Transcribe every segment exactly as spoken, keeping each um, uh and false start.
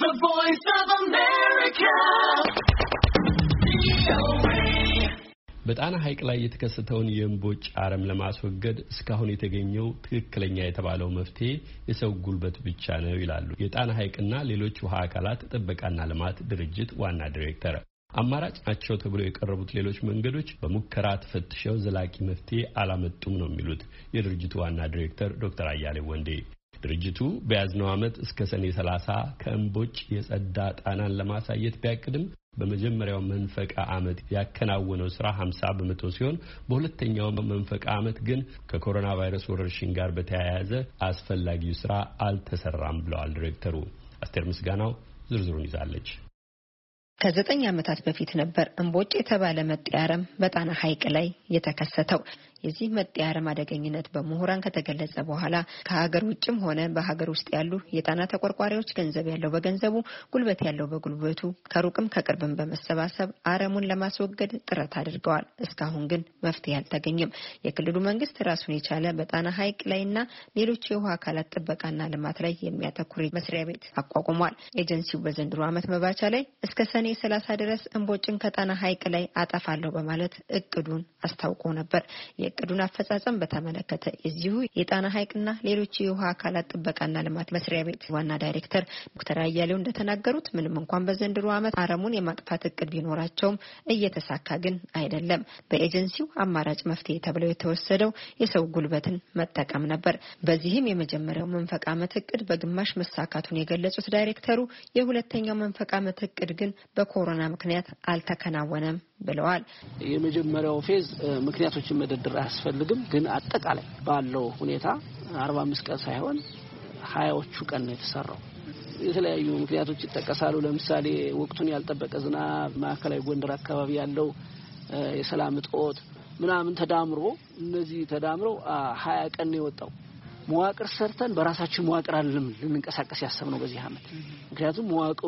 The Voice of America. በጣና ሐይቅ ላይ የተከሰተውን የእምቦጭ አረም ለማስወገድ እስካሁን የተገኘው ትክክለኛ የተባለው መፍትሄ የሰው ጉልበት ብቻ ነው ይላሉ የጣና ሐይቅና ሌሎች ውሃ አካላት ጥበቃና ልማት ድርጅት ዋና ዳይሬክተር። አማራጭ ናቸው ተብሎ የቀረቡት ሌሎች መንገዶች በሙከራ ተፈትሸው ዘላቂ መፍትሄ አላመጡም ነው የሚሉት የድርጅቱ ዋና ዳይሬክተር ዶክተር አያሌው ወንዴ። ድርጅቱ በያዝነው ዓመት እስከ ሰኔ ሰላሳ ከእምቦጭ የጸዳ ጣናን ለማሳየት ቢያቅድም በመጀመሪያው መንፈቃ ዓመት ያከናወነው ስራ ሃምሳ በመቶ ሲሆን በሁለተኛው መንፈቃ ዓመት ግን ከኮሮና ቫይረስ ወረርሽኝ ጋር በተያያዘ አስፈላጊው ስራ አልተሰራም ብለዋል ዳይሬክተሩ። አስተር ምስጋናው ዝርዝሩን ይዛለች። ከዘጠኝ ዓመታት በፊት ነበር እምቦጭ የተባለ መጤ አረም በጣና ሐይቅ ላይ የተከሰተው። የዚህ መጤ አረም አደገኝነት በመሆራን ከተገለጸ በኋላ ከሀገር ውጭም ሆነ በሀገር ውስጥ ያሉ የጣና ተቆርቋሪዎች ገንዘብ ያለው በገንዘቡ ጉልበት ያለው በጉልበቱ ከሩቅም ከቅርብም በመሰባሰብ አረሙን ለማስወገድ ጥረት አድርገዋል። እስካሁን ግን መፍትሄ አልተገኘም። የክልሉ መንግስት ራሱን የቻለ በጣና ሐይቅ ላይና ሌሎች የውሃ አካላት ጥበቃና ልማት ላይ የሚያተኩር መስሪያ ቤት አቋቁሟል። ኤጀንሲው በዘንድሮ ዓመት መባቻ ላይ እስከ ሰኔ ሰላሳ ድረስ እምቦጭን ከጣና ሐይቅ ላይ አጠፋለሁ በማለት እቅዱን አስታውቆ ነበር። የእቅዱን አፈጻጸም በተመለከተ የዚሁ የጣና ሐይቅና ሌሎች የውሃ አካላት ጥበቃና ልማት መስሪያ ቤት ዋና ዳይሬክተር ዶክተር አያሌው እንደተናገሩት ምንም እንኳን በዘንድሮ ዓመት አረሙን የማጥፋት እቅድ ቢኖራቸውም እየተሳካ ግን አይደለም። በኤጀንሲው አማራጭ መፍትሄ ተብለው የተወሰደው የሰው ጉልበትን መጠቀም ነበር። በዚህም የመጀመሪያው መንፈቅ ዓመት እቅድ በግማሽ መሳካቱን የገለጹት ዳይሬክተሩ የሁለተኛው መንፈቅ ዓመት እቅድ ግን በኮሮና ምክንያት አልተከናወነም ብለዋል። የመጀመሪያው ፌዝ ምክንያቶችን መደደር አያስፈልግም፣ ግን አጠቃላይ ባለው ሁኔታ አርባ አምስት ቀን ሳይሆን ሀያዎቹ ቀን ነው የተሰራው። የተለያዩ ምክንያቶች ይጠቀሳሉ። ለምሳሌ ወቅቱን ያልጠበቀ ዝናብ፣ ማዕከላዊ ጎንደር አካባቢ ያለው የሰላም እጦት ምናምን ተዳምሮ እነዚህ ተዳምረው ሀያ ቀን ነው የወጣው። መዋቅር ሰርተን በራሳችን መዋቅር አለም ልንንቀሳቀስ ያሰብነው በዚህ አመት። ምክንያቱም መዋቅሩ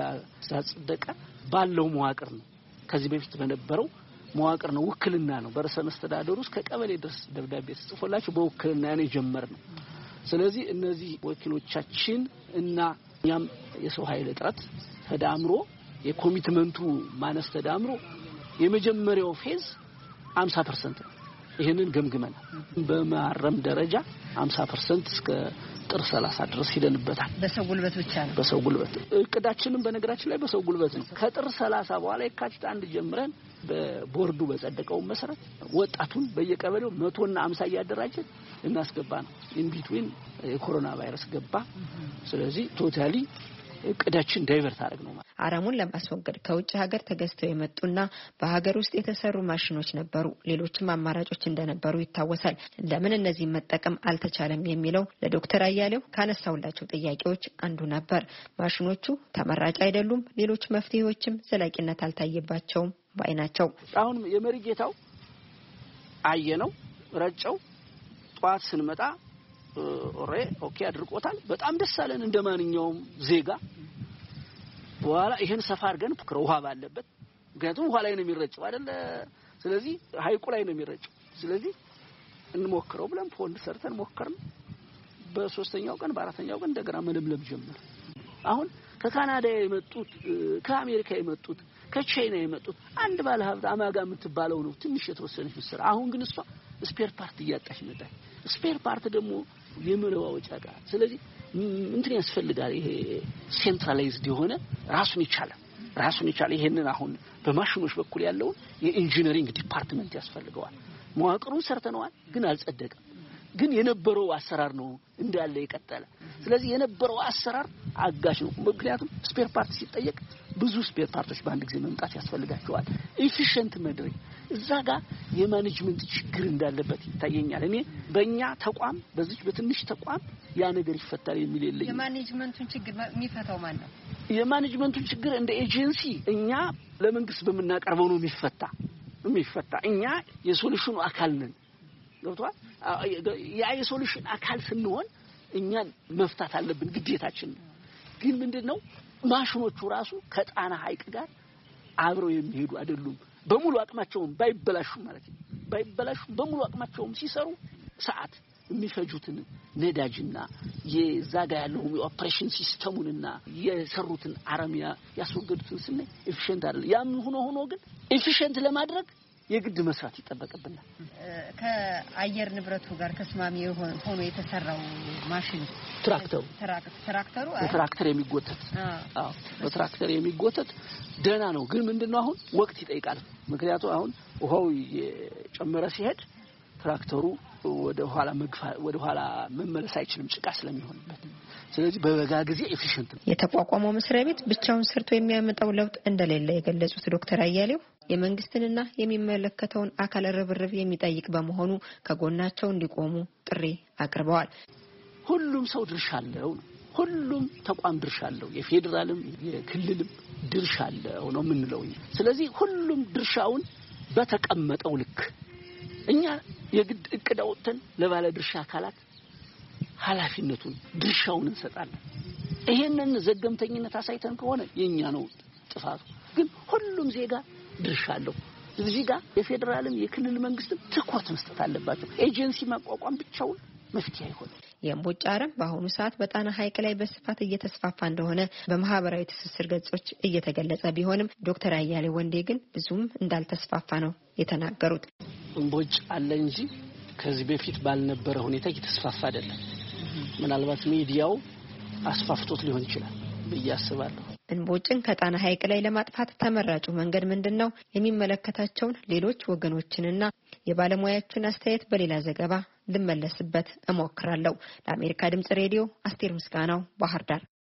ስላጸደቀ ባለው መዋቅር ነው፣ ከዚህ በፊት በነበረው መዋቅር ነው፣ ውክልና ነው። በርዕሰ መስተዳድሩ እስከ ቀበሌ ድረስ ደብዳቤ ተጽፎላቸው በውክልና ነው የጀመርነው። ስለዚህ እነዚህ ወኪሎቻችን እና ያም የሰው ኃይል እጥረት ተዳምሮ የኮሚትመንቱ ማነስ ተዳምሮ የመጀመሪያው ፌዝ ሃምሳ ፐርሰንት ነው። ይሄንን ገምግመን በማረም ደረጃ ሃምሳ ፐርሰንት እስከ ጥር ሰላሳ ድረስ ሄደንበታል። በሰው ጉልበት ብቻ ነው። በሰው ጉልበት እቅዳችንን በነገራችን ላይ በሰው ጉልበት ነው። ከጥር ሰላሳ በኋላ የካቲት አንድ ጀምረን በቦርዱ በጸደቀው መሰረት ወጣቱን በየቀበሌው መቶ እና ሃምሳ እያደራጀን እናስገባ ነው። ኢንቢትዊን የኮሮና ቫይረስ ገባ። ስለዚህ ቶታሊ እቅዳችን ዳይቨርት አድርግ ነው። አረሙን ለማስወገድ ከውጭ ሀገር ተገዝተው የመጡና በሀገር ውስጥ የተሰሩ ማሽኖች ነበሩ። ሌሎችም አማራጮች እንደነበሩ ይታወሳል። ለምን እነዚህ መጠቀም አልተቻለም የሚለው ለዶክተር አያሌው ካነሳውላቸው ጥያቄዎች አንዱ ነበር። ማሽኖቹ ተመራጭ አይደሉም፣ ሌሎች መፍትሄዎችም ዘላቂነት አልታየባቸውም ባይ ናቸው። አሁን የመሪጌታው አየነው ረጨው ጧት ስንመጣ ኦሬ ኦኬ አድርቆታል። በጣም ደስ አለን እንደማንኛውም ዜጋ። በኋላ ይሄን ሰፋ አድርገን ውሃ ባለበት፣ ምክንያቱም ውሃ ላይ ነው የሚረጨው አይደል? ስለዚህ ሐይቁ ላይ ነው የሚረጨው። ስለዚህ እንሞክረው ብለን ፎንድ ሰርተን ሞከርን። በሶስተኛው ቀን በአራተኛው ቀን እንደገና መለምለም ጀመረ። አሁን ከካናዳ የመጡት ከአሜሪካ የመጡት ከቻይና የመጡት አንድ ባለ ሀብት አማጋ የምትባለው ነው ትንሽ የተወሰነች ምስራ። አሁን ግን እሷ ስፔር ፓርት እያጣች መጣች። ስፔር ፓርት ደግሞ የመለዋወጫ ዕቃ። ስለዚህ እንትን ያስፈልጋል። ይሄ ሴንትራላይዝድ የሆነ ራሱን ይቻላል ራሱን ይቻላል። ይሄንን አሁን በማሽኖች በኩል ያለው የኢንጂነሪንግ ዲፓርትመንት ያስፈልገዋል። መዋቅሩን ሰርተነዋል፣ ግን አልጸደቀም። ግን የነበረው አሰራር ነው እንዳለ የቀጠለ። ስለዚህ የነበረው አሰራር አጋሽ ነው። ምክንያቱም ስፔር ፓርት ሲጠየቅ ብዙ ስፔር ፓርቶች በአንድ ጊዜ መምጣት ያስፈልጋቸዋል። ኤፊሺየንት መድረክ እዛ ጋር የማኔጅመንት ችግር እንዳለበት ይታየኛል። እኔ በእኛ ተቋም በዚህ በትንሽ ተቋም ያ ነገር ይፈታል የሚል የለኝ። የማኔጅመንቱን ችግር የሚፈታው ማን ነው? የማኔጅመንቱን ችግር እንደ ኤጀንሲ እኛ ለመንግስት በመናቀርበው ነው የሚፈታ የሚፈታ እኛ የሶሉሽኑ አካል ነን። ገብቷል? ያ የሶሉሽን አካል ስንሆን እኛ መፍታት አለብን፣ ግዴታችን። ግን ምንድነው ማሽኖቹ ራሱ ከጣና ሐይቅ ጋር አብረው የሚሄዱ አይደሉም። በሙሉ አቅማቸውም ባይበላሹ ማለት ነው ባይበላሹ በሙሉ አቅማቸውም ሲሰሩ ሰዓት የሚፈጁትን ነዳጅና የዛጋ ያለው ኦፕሬሽን ሲስተሙንና የሰሩትን አረሚያ ያስወገዱትን ስነ ኤፊሽንት አይደል ያም ሆኖ ሆኖ ግን ኤፊሽንት ለማድረግ የግድ መስራት ይተበቀብናል ከአየር ንብረቱ ጋር ተስማሚ ሆኖ የተሰራው ማሽን ትራክተሩ ትራክተሩ ትራክተር የሚጎተት አዎ በትራክተር የሚጎተት ደህና ነው ግን ምንድነው አሁን ወቅት ይጠይቃል ምክንያቱም አሁን ውሃው የጨመረ ሲሄድ ትራክተሩ ወደ ኋላ መግፋ ወደ ኋላ መመለስ አይችልም ጭቃ ስለሚሆንበት ስለዚህ በበጋ ጊዜ ኤፊሽንት ነው የተቋቋመው መስሪያ ቤት ብቻውን ሰርቶ የሚያመጣው ለውጥ እንደሌለ የገለጹት ዶክተር አያሌው የመንግስትንና የሚመለከተውን አካል ርብርብ የሚጠይቅ በመሆኑ ከጎናቸው እንዲቆሙ ጥሪ አቅርበዋል ሁሉም ሰው ድርሻ አለው ሁሉም ተቋም ድርሻ አለው የፌደራልም የክልልም ድርሻ አለው ነው ምንለው ስለዚህ ሁሉም ድርሻውን በተቀመጠው ልክ እኛ የግድ እቅድ አውጥተን ለባለ ድርሻ አካላት ኃላፊነቱን ድርሻውን እንሰጣለን ይሄንን ዘገምተኝነት አሳይተን ከሆነ የኛ ነው ጥፋቱ ግን ሁሉም ዜጋ ድርሻ አለው እዚህ ጋር የፌደራልም የክልል መንግስትም ትኩረት መስጠት አለባቸው ኤጀንሲ ማቋቋም ብቻውን መፍትሄ አይሆንም የእምቦጭ አረም በአሁኑ ሰዓት በጣና ሐይቅ ላይ በስፋት እየተስፋፋ እንደሆነ በማህበራዊ ትስስር ገጾች እየተገለጸ ቢሆንም ዶክተር አያሌው ወንዴ ግን ብዙም እንዳልተስፋፋ ነው የተናገሩት እምቦጭ አለ እንጂ ከዚህ በፊት ባልነበረ ሁኔታ እየተስፋፋ አይደለም ምናልባት ሚዲያው አስፋፍቶት ሊሆን ይችላል በያስባለሁ እንቦጭን ከጣና ሐይቅ ላይ ለማጥፋት ተመራጩ መንገድ ምንድነው የሚመለከታቸውን ሌሎች ወገኖችንና የባለሙያዎችን አስተያየት በሌላ ዘገባ ልመለስበት እሞክራለሁ ለአሜሪካ ድምጽ ሬዲዮ አስቴር ምስጋናው ባህር ዳር